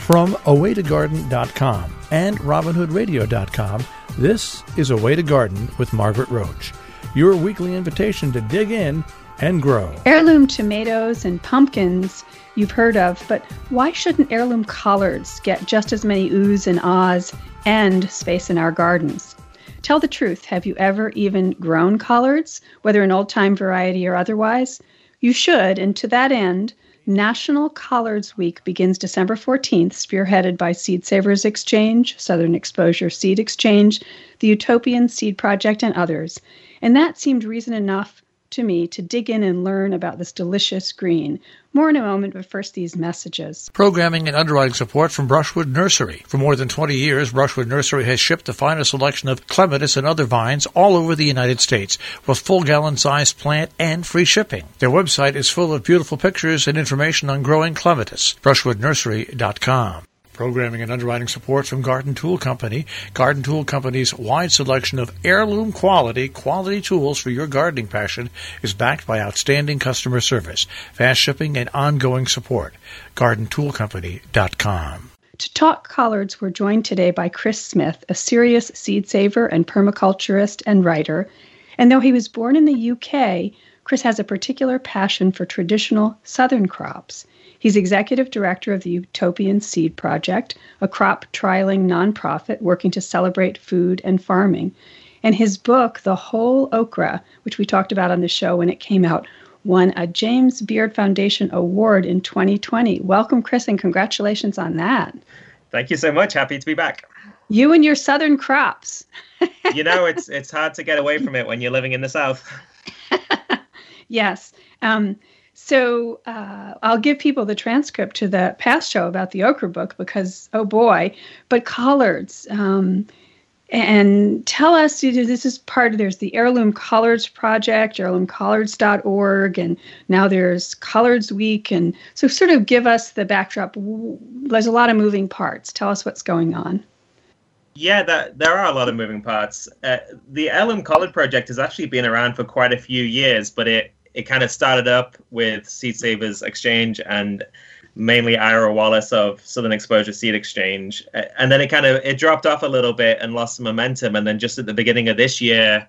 From awaytogarden.com and robinhoodradio.com, this is A Way to Garden with Margaret Roach, your weekly invitation to dig in and grow. Heirloom tomatoes and pumpkins you've heard of, but why shouldn't heirloom collards get just as many oohs and ahs and space in our gardens? Tell the truth, have you ever even grown collards, whether an old-time variety or otherwise? You should, and to that end, National Collards Week begins December 14th, spearheaded by Seed Savers Exchange, Southern Exposure Seed Exchange, the Utopian Seed Project, and others. And that seemed reason enough to me to dig in and learn about this delicious green. More in a moment, but first these messages. Programming and underwriting support from Brushwood Nursery. For more than 20 years, Brushwood Nursery has shipped the finest selection of clematis and other vines all over the United States, with full gallon-sized plant and free shipping. Their website is full of beautiful pictures and information on growing clematis. BrushwoodNursery.com. Programming and underwriting support from Garden Tool Company. Garden Tool Company's wide selection of heirloom quality tools for your gardening passion is backed by outstanding customer service, fast shipping, and ongoing support. GardenToolCompany.com. To talk collards, we're joined today by Chris Smith, a serious seed saver and permaculturist and writer. And though he was born in the UK, Chris has a particular passion for traditional Southern crops. He's executive director of the Utopian Seed Project, a crop trialing nonprofit working to celebrate food and farming. And his book, The Whole Okra, which we talked about on the show when it came out, won a James Beard Foundation Award in 2020. Welcome, Chris, and congratulations on that. Thank you so much. Happy to be back. You and your Southern crops. You know, it's hard to get away from it when you're living in the South. Yes. So I'll give people the transcript to the past show about the okra book because, oh boy, but collards. And tell us, this is part of, there's the Heirloom Collards Project, heirloomcollards.org, and now there's Collards Week. And so sort of give us the backdrop. There's a lot of moving parts. Tell us what's going on. Yeah, there are a lot of moving parts. The Heirloom Collard Project has actually been around for quite a few years, but it kind of started up with Seed Savers Exchange and mainly Ira Wallace of Southern Exposure Seed Exchange. And then it dropped off a little bit and lost some momentum. And then just at the beginning of this year,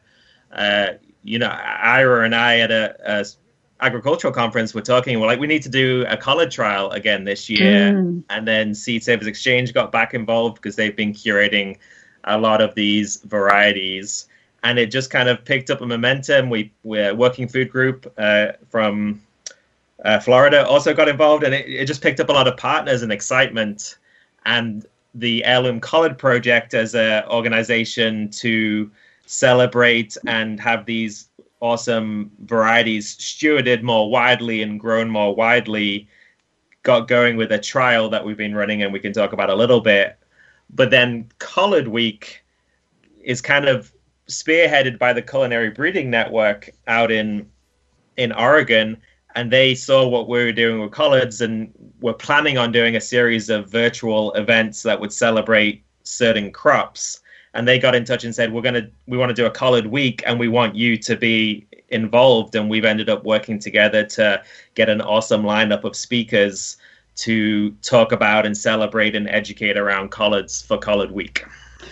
Ira and I at a agricultural conference were talking, we're like, we need to do a collard trial again this year. And then Seed Savers Exchange got back involved because they've been curating a lot of these varieties. And it just kind of picked up a momentum. We're working food group from Florida also got involved, and it just picked up a lot of partners and excitement. And the Heirloom Collard Project as an organization to celebrate and have these awesome varieties stewarded more widely and grown more widely got going with a trial that we've been running, and we can talk about a little bit. But then Collard Week is kind of spearheaded by the Culinary Breeding Network out in Oregon, and they saw what we were doing with collards and were planning on doing a series of virtual events that would celebrate certain crops. And they got in touch and said, we want to do a collard week and we want you to be involved. And we've ended up working together to get an awesome lineup of speakers to talk about and celebrate and educate around collards for Collard Week.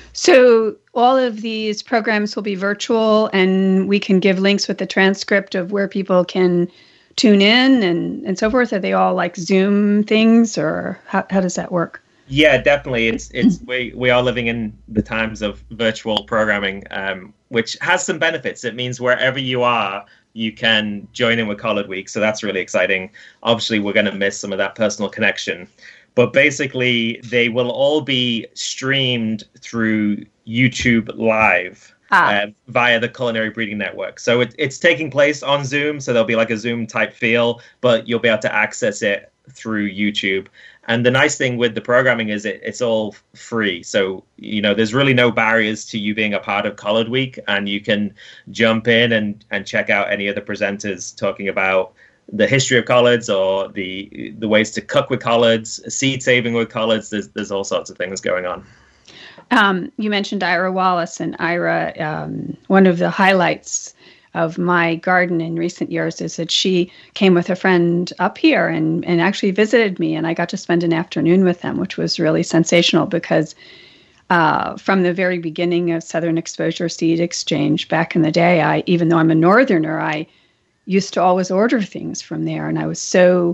So all of these programs will be virtual, and we can give links with the transcript of where people can tune in and so forth. Are they all like Zoom things, or how does that work? Yeah, definitely. We are living in the times of virtual programming, which has some benefits. It means wherever you are, you can join in with Collard Week. So that's really exciting. Obviously, we're going to miss some of that personal connection. But basically, they will all be streamed through YouTube Live via the Culinary Breeding Network. So it's taking place on Zoom. So there'll be like a Zoom type feel, but you'll be able to access it through YouTube. And the nice thing with the programming is it's all free. So, there's really no barriers to you being a part of Collard Week. And you can jump in and check out any of the presenters talking about the history of collards or the ways to cook with collards, seed saving with collards. There's all sorts of things going on. You mentioned Ira Wallace, and Ira, one of the highlights of my garden in recent years is that she came with a friend up here and actually visited me, and I got to spend an afternoon with them, which was really sensational because from the very beginning of Southern Exposure Seed Exchange back in the day, even though I'm a Northerner, I used to always order things from there, and I was so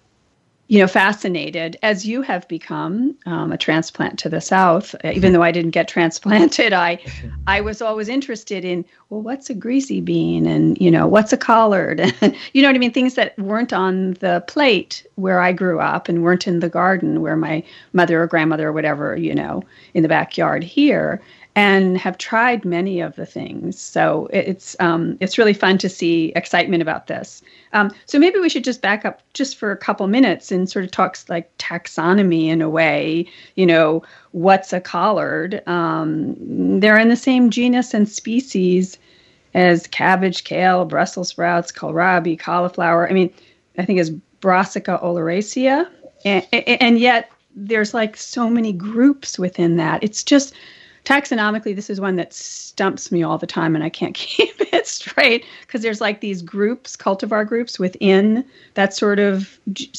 fascinated, as you have become a transplant to the South. Even though I didn't get transplanted, I was always interested in, well, what's a greasy bean, and what's a collard, you know what I mean? Things that weren't on the plate where I grew up and weren't in the garden where my mother or grandmother or whatever, in the backyard here. And have tried many of the things. So it's really fun to see excitement about this. So maybe we should just back up just for a couple minutes and sort of talk like taxonomy in a way. What's a collard? They're in the same genus and species as cabbage, kale, Brussels sprouts, kohlrabi, cauliflower. I mean, I think it's Brassica oleracea. And yet there's like so many groups within that. It's just... Taxonomically, this is one that stumps me all the time, and I can't keep it straight because there's like these groups, cultivar groups within that sort of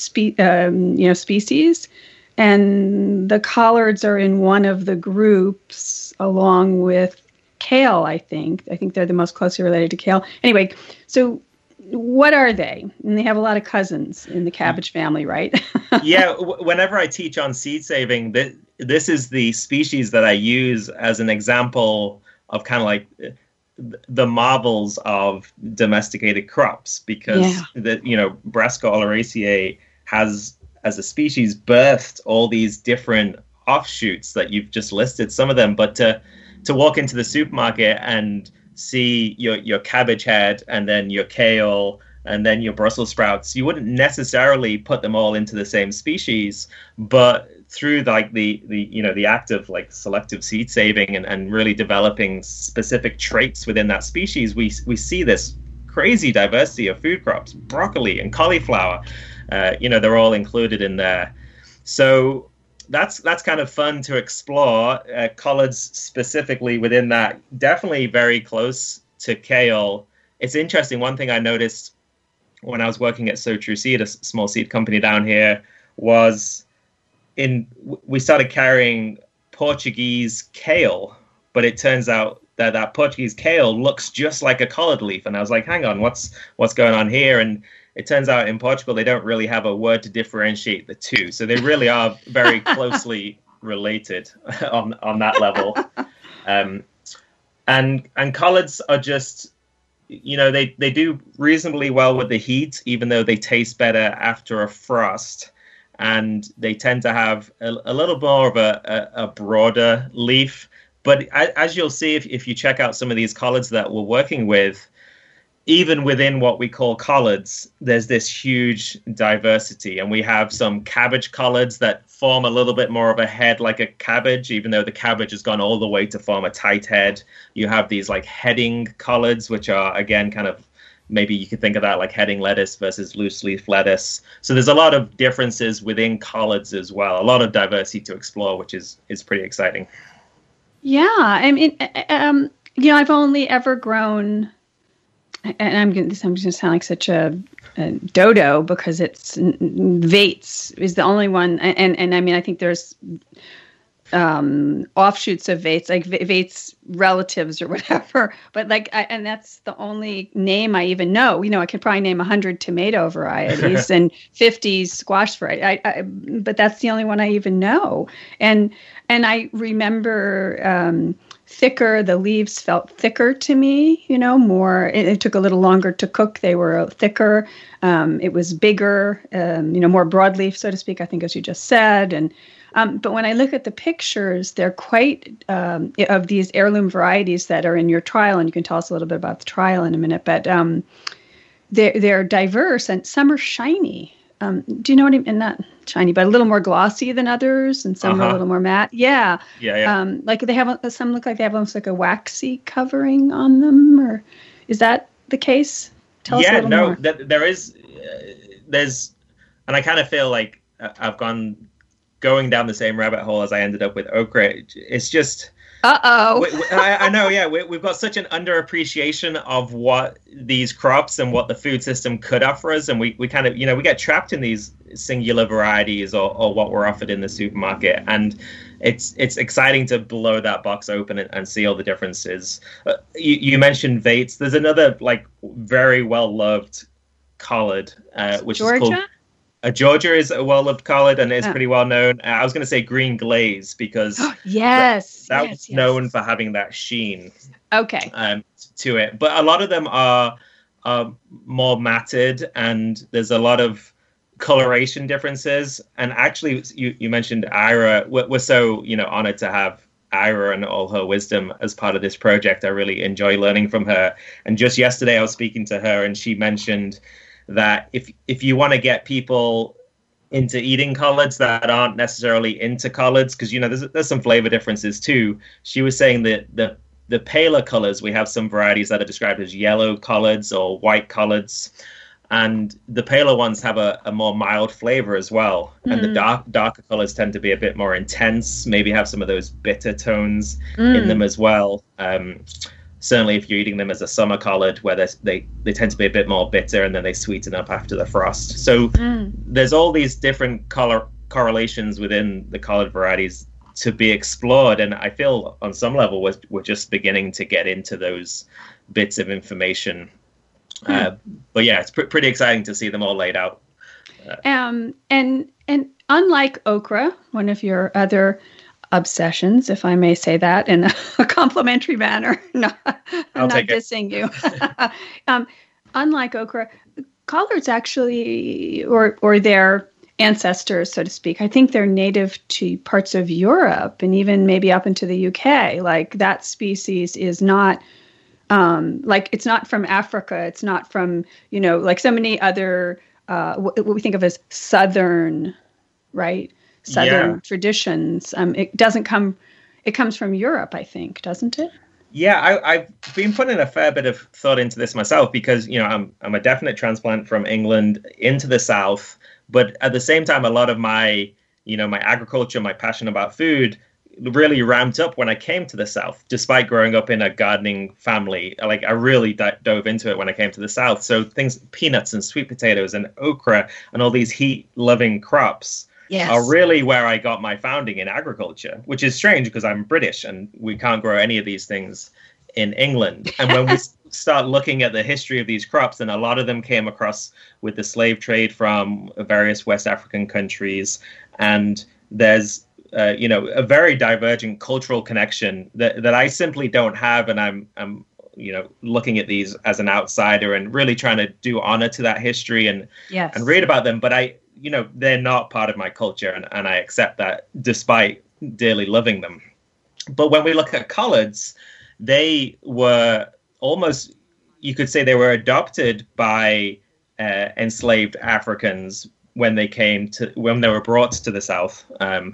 species, and the collards are in one of the groups along with kale. I think they're the most closely related to kale. Anyway, so what are they? And they have a lot of cousins in the cabbage family, right? Yeah. Whenever I teach on seed saving, this is the species that I use as an example of kind of like the marvels of domesticated crops, because Brassica oleracea has, as a species, birthed all these different offshoots that you've just listed some of them. But to walk into the supermarket and see your cabbage head and then your kale and then your Brussels sprouts, you wouldn't necessarily put them all into the same species, but through like the act of like selective seed saving and really developing specific traits within that species, we see this crazy diversity of food crops. Broccoli and cauliflower, they're all included in there. So that's kind of fun to explore. Collards specifically within that, definitely very close to kale. It's interesting. One thing I noticed when I was working at So True Seed, a small seed company down here, was we started carrying Portuguese kale, but it turns out that Portuguese kale looks just like a collard leaf. And I was like, hang on, what's going on here? And it turns out in Portugal, they don't really have a word to differentiate the two. So they really are very closely related on that level. And collards are just, they do reasonably well with the heat, even though they taste better after a frost. And they tend to have a little more of a broader leaf. But as you'll see, if you check out some of these collards that we're working with, even within what we call collards, there's this huge diversity. And we have some cabbage collards that form a little bit more of a head like a cabbage, even though the cabbage has gone all the way to form a tight head. You have these like heading collards, which are, again, kind of, maybe you could think of that like heading lettuce versus loose leaf lettuce. So there's a lot of differences within collards as well. A lot of diversity to explore, which is pretty exciting. Yeah. I mean, I've only ever grown... And I'm going to sound like such a dodo because it's Vates is the only one. And I mean, I think there's offshoots of Vates, like Vates relatives or whatever. But and that's the only name I even know. I could probably name 100 tomato varieties and 50 squash varieties. But that's the only one I even know. And I remember... thicker, the leaves felt thicker to me, more. It took a little longer to cook. They were thicker. It was bigger, more broadleaf, so to speak, I think, as you just said. And but when I look at the pictures, they're quite of these heirloom varieties that are in your trial, and you can tell us a little bit about the trial in a minute, but they're diverse and some are shiny. Do you know what I mean? Not shiny, but a little more glossy than others, and some are a little more matte. Yeah. Like they have some look like they have almost like a waxy covering on them, or is that the case? Tell us a little more. There's, and I kind of feel like I've going down the same rabbit hole as I ended up with Oak Ridge. It's just Uh-oh. I know, yeah. We've got such an underappreciation of what these crops and what the food system could offer us. And we kind of, we get trapped in these singular varieties or what we're offered in the supermarket. And it's exciting to blow that box open and see all the differences. You mentioned Vates. There's another, very well-loved collard, which Georgia? is called... Georgia is a well-loved collard and is pretty well known. I was going to say green glaze because yes, that was known for having that sheen. Okay. To it, but a lot of them are more matted, and there's a lot of coloration differences. And actually, you mentioned Ira. We're so honored to have Ira and all her wisdom as part of this project. I really enjoy learning from her. And just yesterday, I was speaking to her, and she mentioned that if you want to get people into eating collards that aren't necessarily into collards, because there's some flavor differences too. She was saying that the paler colors, we have some varieties that are described as yellow collards or white collards, and the paler ones have a more mild flavor as well. And the darker colors tend to be a bit more intense, maybe have some of those bitter tones in them as well. Certainly, if you're eating them as a summer collard, where they tend to be a bit more bitter and then they sweeten up after the frost. So there's all these different correlations within the collard varieties to be explored. And I feel on some level we're just beginning to get into those bits of information. But yeah, it's pretty exciting to see them all laid out. And unlike okra, one of your other obsessions, if I may say that in a complimentary manner. No, I'm not dissing you. Unlike okra, collards actually, or their ancestors, so to speak, I think they're native to parts of Europe and even maybe up into the UK. Like that species is not, it's not from Africa. It's not from, like so many other, what we think of as Southern, right? Southern traditions. It comes from Europe, I think, doesn't it? Yeah, I've been putting a fair bit of thought into this myself because, I'm a definite transplant from England into the South. But at the same time, a lot of my, my agriculture, my passion about food really ramped up when I came to the South, despite growing up in a gardening family. I really dove into it when I came to the South. So peanuts and sweet potatoes and okra and all these heat-loving crops are really where I got my founding in agriculture, which is strange because I'm British and we can't grow any of these things in England. And when we start looking at the history of these crops, and a lot of them came across with the slave trade from various West African countries, and there's a very divergent cultural connection that I simply don't have, and I'm looking at these as an outsider and really trying to do honor to that history and read about them, but they're not part of my culture, and I accept that despite dearly loving them. But when we look at collards, they were almost, you could say they were adopted by enslaved Africans when they were brought to the South.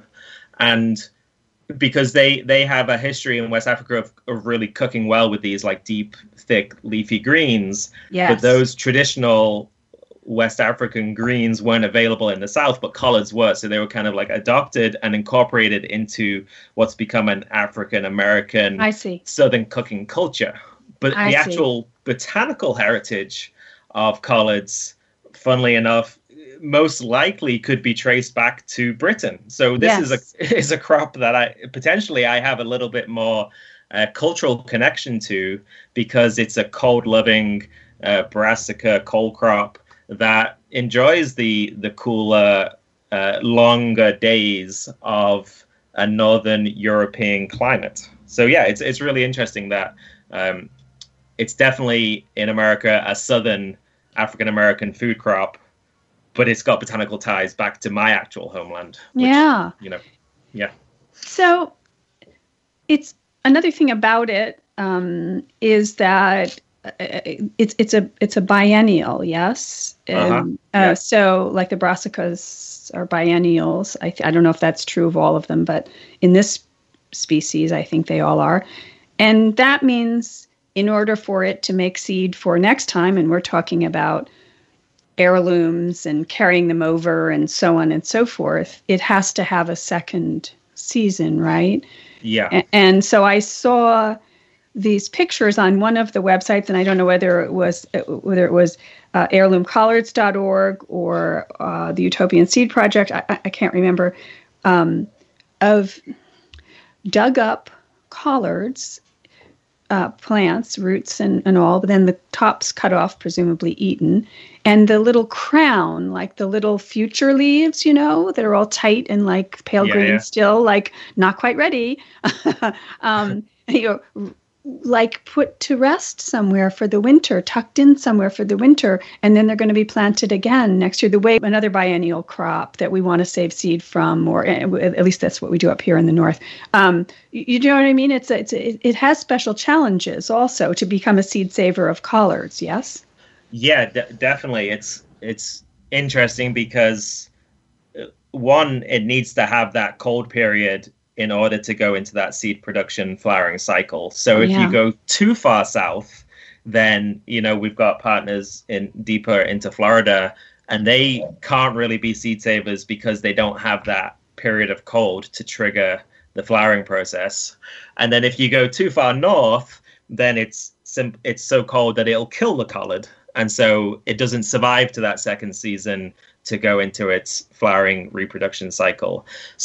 And because they have a history in West Africa of really cooking well with these deep, thick, leafy greens. Yes. But those traditional West African greens weren't available in the South, but collards were. So they were kind of adopted and incorporated into what's become an African American Southern cooking culture. But the actual botanical heritage of collards, funnily enough, most likely could be traced back to Britain. So this is a crop that I have a little bit more cultural connection to, because it's a cold-loving brassica coal crop that enjoys the cooler, longer days of a northern European climate. So yeah, it's really interesting that it's definitely in America a southern African American food crop, but it's got botanical ties back to my actual homeland. Which, So it's another thing about it is that it's a biennial, yes. So like the brassicas are biennials. I don't know if that's true of all of them, but in this species, I think they all are. And that means in order for it to make seed for next time, and we're talking about heirlooms and carrying them over and so on and so forth, it has to have a second season, right? Yeah. And so I saw these pictures on one of the websites, and I don't know whether it was heirloomcollards.org or the Utopian Seed Project. I can't remember, of dug up collards, plants, roots and all, but then the tops cut off, presumably eaten, and the little crown, like the little future leaves, that are all tight and like pale green still, like not quite ready, like put to rest somewhere for the winter, tucked in somewhere for the winter, and then they're going to be planted again next year. The way another biennial crop that we want to save seed from, or at least that's what we do up here in the north. You know what I mean? It has special challenges also to become a seed saver of collards. Yes. Yeah, definitely. It's interesting because one, it needs to have that cold period in order to go into that seed production flowering cycle. So if you go too far south, then, we've got partners deeper into Florida, and they can't really be seed savers because they don't have that period of cold to trigger the flowering process. And then if you go too far north, then it's so cold that it'll kill the collard. And so it doesn't survive to that second season to go into its flowering reproduction cycle.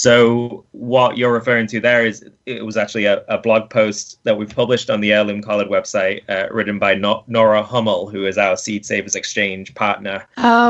So what you're referring to there it was actually a blog post that we've published on the Heirloom Collard website, written by Nora Hummel, who is our Seed Savers Exchange partner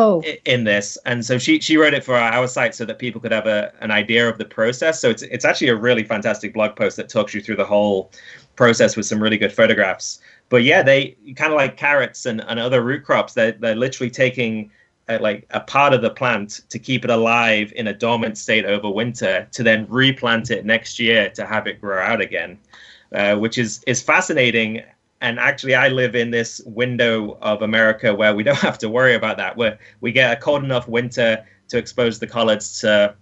in this. And so she wrote it for our site so that people could have an idea of the process. So it's actually a really fantastic blog post that talks you through the whole process with some really good photographs. But yeah, they kind of like carrots and other root crops, they're literally taking like a part of the plant to keep it alive in a dormant state over winter, to then replant it next year to have it grow out again, which is fascinating. And actually, I live in this window of America where we don't have to worry about that, where we get a cold enough winter to expose the collards to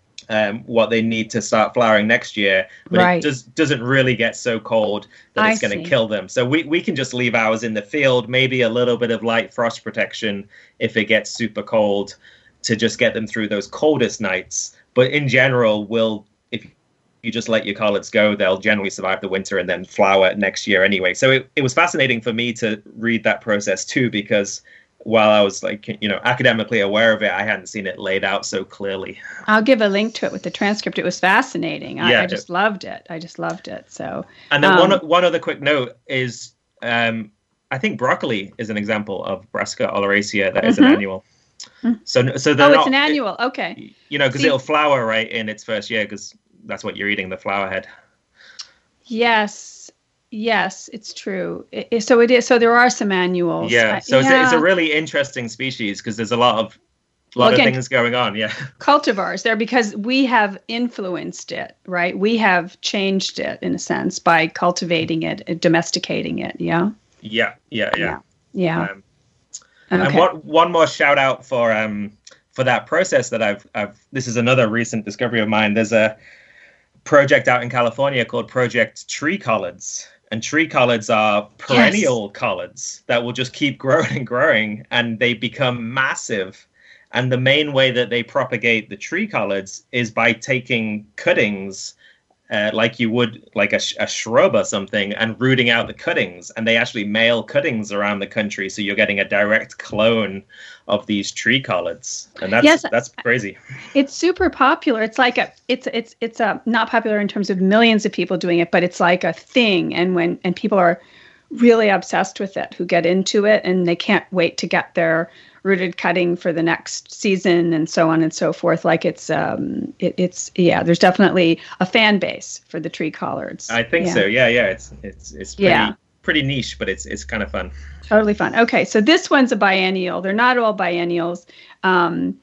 what they need to start flowering next year, but it doesn't really get so cold that it's going to kill them. So we can just leave ours in the field, maybe a little bit of light frost protection if it gets super cold, to just get them through those coldest nights. But in general, if you just let your collards go, they'll generally survive the winter and then flower next year anyway. So it was fascinating for me to read that process too, because while I was academically aware of it, I hadn't seen it laid out so clearly. I'll give a link to it with the transcript. It was fascinating. I just loved it. So, and then one other quick note is, I think broccoli is an example of Brassica oleracea that is an annual. So it's an annual. Okay. Because it'll flower right in its first year, because that's what you're eating, the flower head. Yes, it's true. So it is. So there are some annuals. Yeah. So it's a really interesting species because there's a lot of things going on. Yeah. Cultivars there because we have influenced it, right? We have changed it in a sense by cultivating it, domesticating it. Yeah. Yeah. And one more shout out for that process that I've. This is another recent discovery of mine. There's a project out in California called Project Tree Collards. And tree collards are perennial collards that will just keep growing and growing, and they become massive. And the main way that they propagate the tree collards is by taking cuttings, like you would like a shrub or something, and rooting out the cuttings. And they actually mail cuttings around the country, so you're getting a direct clone of these tree collards, and that's crazy. It's super popular. It's like it's not popular in terms of millions of people doing it, but it's like a thing. And people are really obsessed with it, who get into it, and they can't wait to get their rooted cutting for the next season, and so on and so forth. Like it's there's definitely a fan base for the tree collards. I think so. Yeah. It's pretty niche, but it's kind of fun. Totally fun. Okay, so this one's a biennial. They're not all biennials. And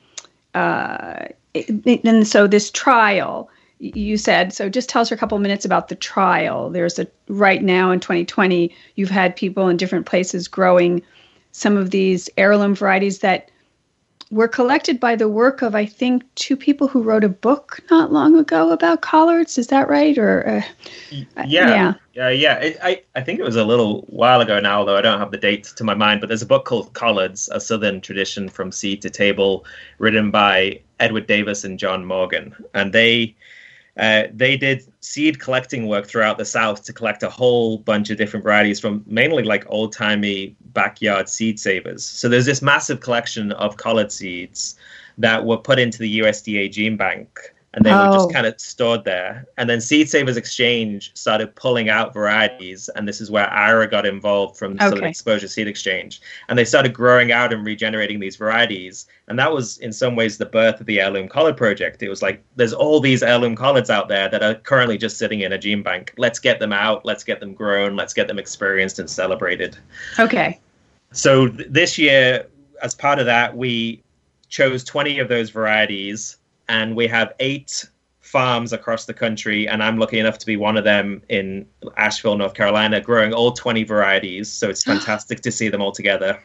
so this trial, you said, so just tell us for a couple of minutes about the trial. Right now in 2020, you've had people in different places growing some of these heirloom varieties that were collected by the work of, I think, two people who wrote a book not long ago about collards. Is that right? Or Yeah. I think it was a little while ago now, although I don't have the date to my mind. But there's a book called Collards, A Southern Tradition from Seed to Table, written by Edward Davis and John Morgan. And they they did seed collecting work throughout the South to collect a whole bunch of different varieties from mainly like old-timey backyard seed savers. So there's this massive collection of collard seeds that were put into the USDA Gene Bank, and they were just kind of stored there. And then Seed Savers Exchange started pulling out varieties, and this is where IRA got involved from sort of Exposure Seed Exchange. And they started growing out and regenerating these varieties. And that was, in some ways, the birth of the Heirloom Collard Project. It was like, there's all these heirloom collards out there that are currently just sitting in a gene bank. Let's get them out. Let's get them grown. Let's get them experienced and celebrated. Okay. So this year, as part of that, we chose 20 of those varieties. And we have 8 farms across the country, and I'm lucky enough to be one of them in Asheville, North Carolina, growing all 20 varieties. So it's fantastic to see them all together.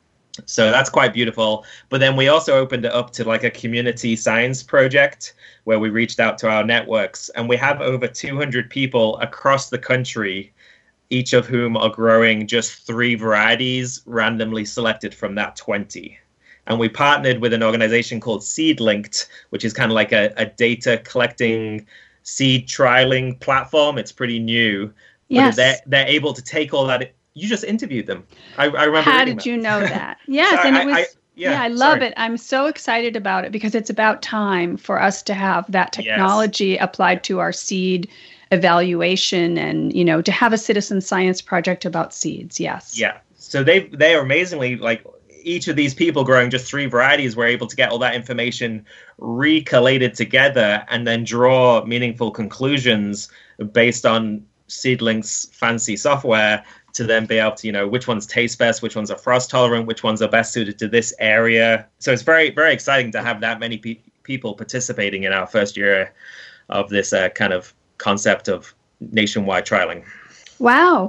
So that's quite beautiful. But then we also opened it up to like a community science project where we reached out to our networks, and we have over 200 people across the country, each of whom are growing just 3 varieties randomly selected from that 20. And we partnered with an organization called SeedLinked, which is kind of like a data collecting seed trialing platform. It's pretty new. Yes. But they're able to take all that. You just interviewed them. I remember. How did you know that? Yes, so and it was. I love it. I'm so excited about it because it's about time for us to have that technology applied to our seed evaluation and, you know, to have a citizen science project about seeds. Yes. Yeah. So they are amazingly like. Each of these people growing just 3 varieties were able to get all that information recollated together and then draw meaningful conclusions based on SeedLink's fancy software to then be able to, you know, which ones taste best, which ones are frost tolerant, which ones are best suited to this area. So it's very, very exciting to have that many people participating in our first year of this kind of concept of nationwide trialing. Wow.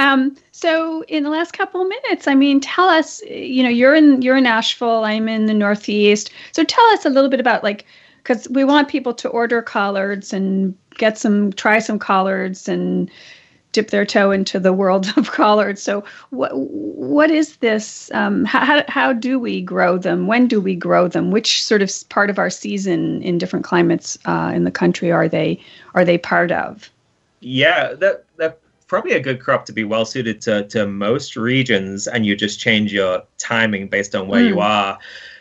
So in the last couple of minutes, I mean, tell us, you know, you're in Asheville, I'm in the Northeast. So tell us a little bit about because we want people to order collards and try some collards and dip their toe into the world of collards. So what is this? How do we grow them? When do we grow them? Which sort of part of our season in different climates in the country are they part of? Yeah, that probably a good crop to be well suited to most regions, and you just change your timing based on where you are.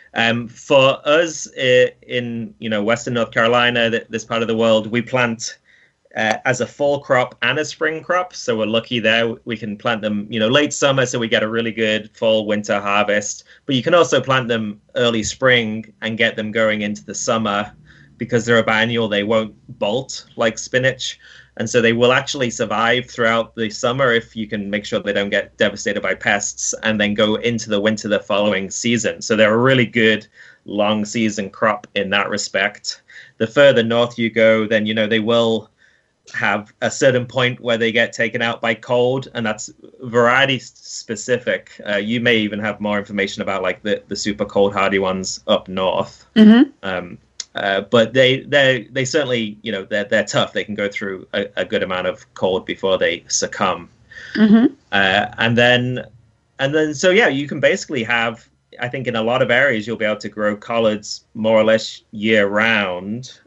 For us in Western North Carolina, this part of the world, we plant as a fall crop and a spring crop. So we're lucky there. We can plant them, late summer, so we get a really good fall winter harvest. But you can also plant them early spring and get them going into the summer. Because they're a biennial, they won't bolt like spinach. And so they will actually survive throughout the summer if you can make sure they don't get devastated by pests, and then go into the winter the following season. So they're a really good long season crop in that respect. The further north you go, then, they will have a certain point where they get taken out by cold, and that's variety specific. You may even have more information about like the super cold hardy ones up north. Mm-hmm. But they certainly, they're tough. They can go through a good amount of cold before they succumb. Mm-hmm. And then, so yeah, you can basically have, I think in a lot of areas, you'll be able to grow collards more or less year round.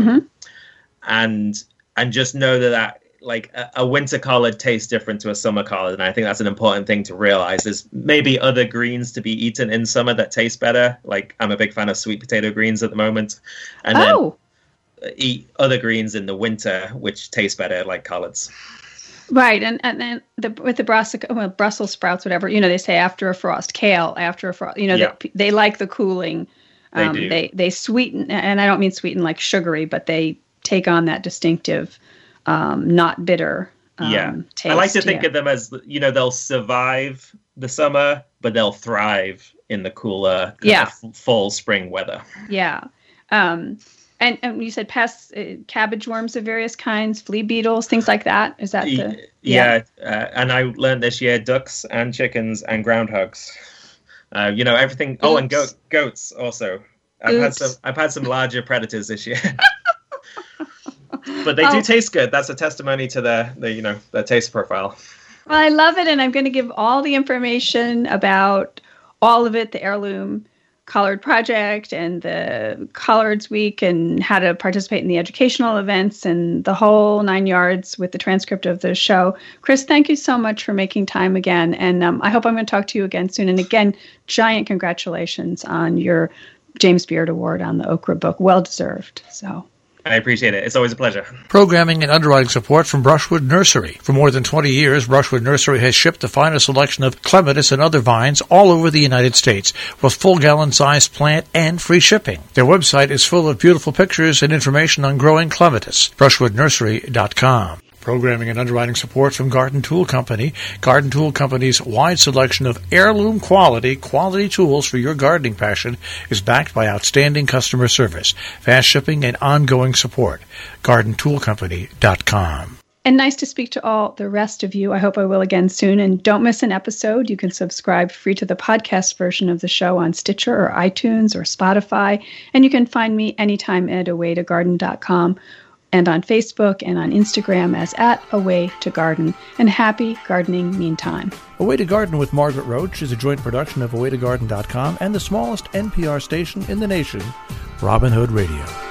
And just know that like a winter collard tastes different to a summer collard. And I think that's an important thing to realize. There's maybe other greens to be eaten in summer that taste better. Like I'm a big fan of sweet potato greens at the moment. And then eat other greens in the winter, which taste better like collards. Right. And then with the Brussels sprouts, whatever, they say after a frost, kale after a frost, they like the cooling. They sweeten, and I don't mean sweeten like sugary, but they take on that distinctive not bitter taste. I like to think of them as, they'll survive the summer, but they'll thrive in the cooler fall, spring weather. Yeah. And you said pests, cabbage worms of various kinds, flea beetles, things like that. Is that the... Yeah. And I learned this year, ducks and chickens and groundhogs. Everything. Oops. Oh, and goats also. I've had some larger predators this year. But they do taste good. That's a testimony to their taste profile. Well, I love it, and I'm going to give all the information about all of it, the heirloom Collard Project and the Collards Week and how to participate in the educational events and the whole 9 yards with the transcript of the show. Chris, thank you so much for making time again. And I hope I'm going to talk to you again soon. And again, giant congratulations on your James Beard Award on the Okra book. Well deserved. So I appreciate it. It's always a pleasure. Programming and underwriting support from Brushwood Nursery. For more than 20 years, Brushwood Nursery has shipped the finest selection of clematis and other vines all over the United States with full gallon-sized plant and free shipping. Their website is full of beautiful pictures and information on growing clematis. BrushwoodNursery.com. Programming and underwriting support from Garden Tool Company. Garden Tool Company's wide selection of heirloom quality tools for your gardening passion is backed by outstanding customer service, fast shipping, and ongoing support. GardenToolCompany.com. And nice to speak to all the rest of you. I hope I will again soon. And don't miss an episode. You can subscribe free to the podcast version of the show on Stitcher or iTunes or Spotify. And you can find me anytime at awaytogarden.com. and on Facebook and on Instagram as @AwayToGarden. And happy gardening meantime. Away to Garden with Margaret Roach is a joint production of AwayToGarden.com and the smallest NPR station in the nation, Robin Hood Radio.